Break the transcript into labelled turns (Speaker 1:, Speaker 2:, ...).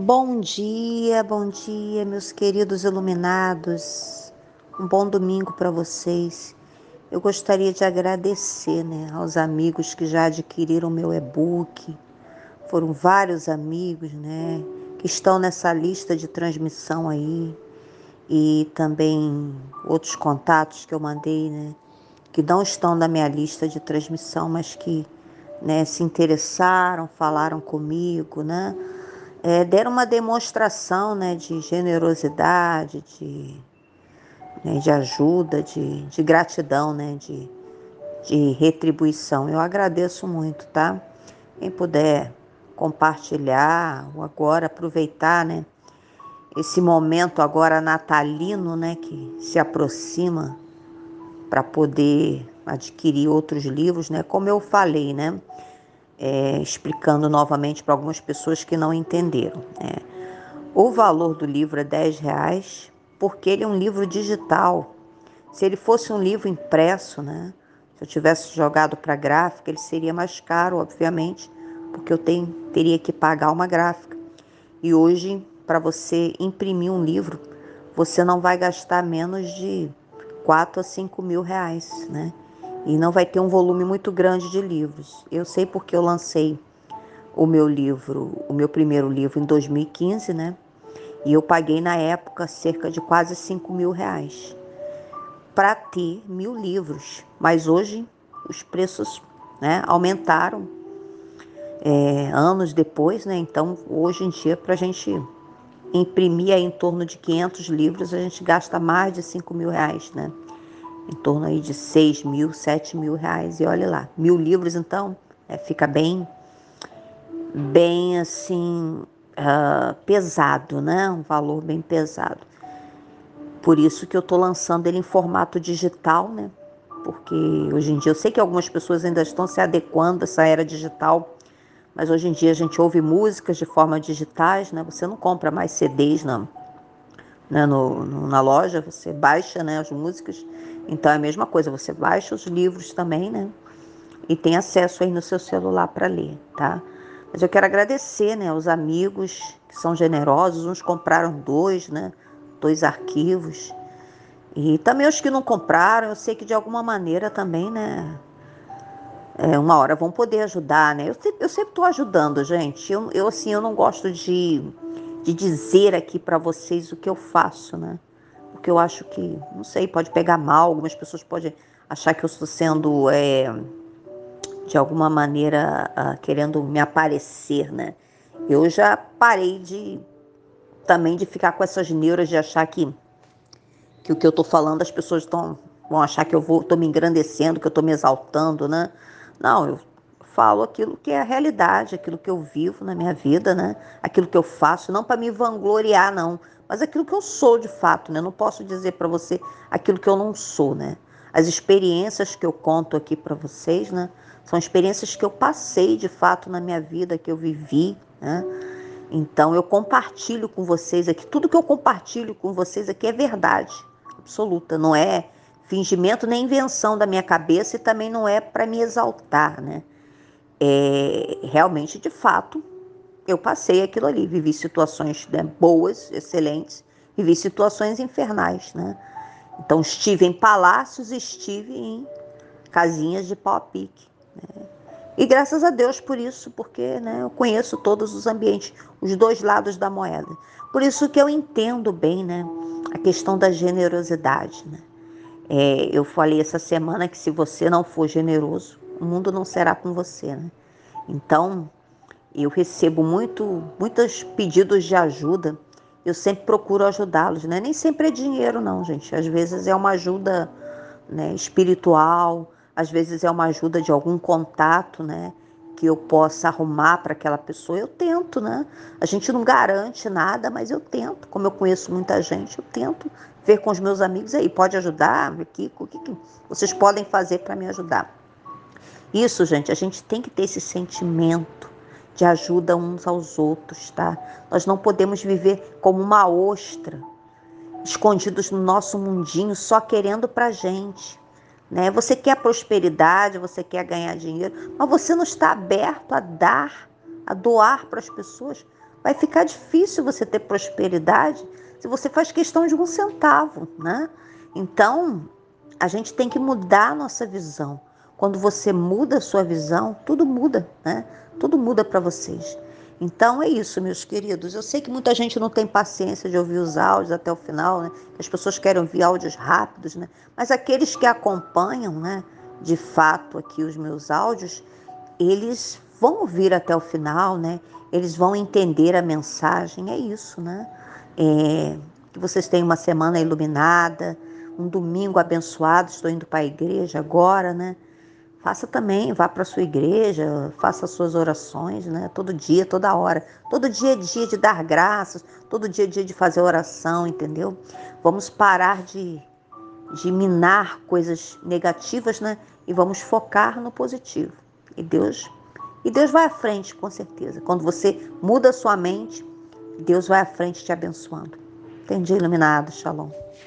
Speaker 1: Bom dia, meus queridos iluminados. Um bom domingo para vocês. Eu gostaria de agradecer, aos amigos que já adquiriram meu e-book. Foram vários amigos, que estão nessa lista de transmissão aí. E também outros contatos que eu mandei, que não estão na minha lista de transmissão, mas que, se interessaram, falaram comigo, deram uma demonstração, de generosidade, de ajuda, de gratidão, de retribuição. Eu agradeço muito, tá? Quem puder compartilhar ou agora aproveitar, esse momento agora natalino, que se aproxima para poder adquirir outros livros, como eu falei, explicando novamente para algumas pessoas que não entenderam. O valor do livro é R$ 10, porque ele é um livro digital. Se ele fosse um livro impresso, se eu tivesse jogado para gráfica, ele seria mais caro, obviamente, porque eu teria que pagar uma gráfica. E hoje, para você imprimir um livro, você não vai gastar menos de 4 a 5 mil reais, E não vai ter um volume muito grande de livros. Eu sei porque eu lancei o meu primeiro livro em 2015, E eu paguei na época cerca de quase 5 mil reais para ter 1.000 livros. Mas hoje os preços, aumentaram anos depois, Então hoje em dia para a gente imprimir aí em torno de 500 livros a gente gasta mais de 5 mil reais, Em torno aí de 6 mil, 7 mil reais. E olha lá, 1.000 livros então fica bem assim, pesado, Um valor bem pesado. Por isso que eu estou lançando ele em formato digital, Porque hoje em dia eu sei que algumas pessoas ainda estão se adequando a essa era digital, mas hoje em dia a gente ouve músicas de forma digitais, Você não compra mais CDs na loja, você baixa, as músicas. Então é a mesma coisa, você baixa os livros também, E tem acesso aí no seu celular para ler, tá? Mas eu quero agradecer, aos amigos que são generosos. Uns compraram dois, 2 arquivos. E também os que não compraram, eu sei que de alguma maneira também, uma hora vão poder ajudar, Eu sempre estou ajudando, gente. Assim, eu não gosto de dizer aqui para vocês o que eu faço, Porque eu acho que, não sei, pode pegar mal. Algumas pessoas podem achar que eu estou sendo, de alguma maneira, querendo me aparecer, Eu já parei também de ficar com essas neuras de achar que o que eu estou falando as pessoas vão achar que eu estou me engrandecendo, que eu estou me exaltando, Não, eu falo aquilo que é a realidade, aquilo que eu vivo na minha vida, Aquilo que eu faço, não para me vangloriar, não, mas aquilo que eu sou de fato, Eu não posso dizer para você aquilo que eu não sou, As experiências que eu conto aqui para vocês, São experiências que eu passei de fato na minha vida, que eu vivi, Então eu compartilho com vocês aqui, tudo que eu compartilho com vocês aqui é verdade absoluta, não é fingimento nem invenção da minha cabeça e também não é para me exaltar, Realmente, de fato, eu passei aquilo ali, vivi situações boas, excelentes, vivi situações infernais, Então estive em palácios, estive em casinhas de pau a pique. E graças a Deus por isso, porque eu conheço todos os ambientes, os dois lados da moeda. Por isso que eu entendo bem, a questão da generosidade, eu falei essa semana que se você não for generoso, o mundo não será com você, Então, eu recebo muitos pedidos de ajuda. Eu sempre procuro ajudá-los, Nem sempre é dinheiro, não, gente. Às vezes é uma ajuda, espiritual. Às vezes é uma ajuda de algum contato, que eu possa arrumar para aquela pessoa. Eu tento, A gente não garante nada, mas eu tento. Como eu conheço muita gente, eu tento ver com os meus amigos aí. Pode ajudar? Aqui, o que vocês podem fazer para me ajudar? Isso, gente, a gente tem que ter esse sentimento de ajuda uns aos outros, tá? Nós não podemos viver como uma ostra, escondidos no nosso mundinho, só querendo pra gente, Você quer prosperidade, você quer ganhar dinheiro, mas você não está aberto a dar, a doar para as pessoas. Vai ficar difícil você ter prosperidade se você faz questão de um centavo, né? Então, a gente tem que mudar a nossa visão. Quando você muda a sua visão, tudo muda, né? Tudo muda para vocês. Então é isso, meus queridos. Eu sei que muita gente não tem paciência de ouvir os áudios até o final, né? As pessoas querem ouvir áudios rápidos, né? Mas aqueles que acompanham, né, de fato aqui os meus áudios, eles vão ouvir até o final, né? Eles vão entender a mensagem, é isso, né? Que vocês tenham uma semana iluminada, um domingo abençoado. Estou indo para a igreja agora, né? Faça também, vá para a sua igreja, faça as suas orações, né? Todo dia, toda hora. Todo dia é dia de dar graças, todo dia é dia de fazer oração, entendeu? Vamos parar de minar coisas negativas, né? E vamos focar no positivo. E Deus vai à frente, com certeza. Quando você muda a sua mente, Deus vai à frente te abençoando. Tem dia iluminado, shalom.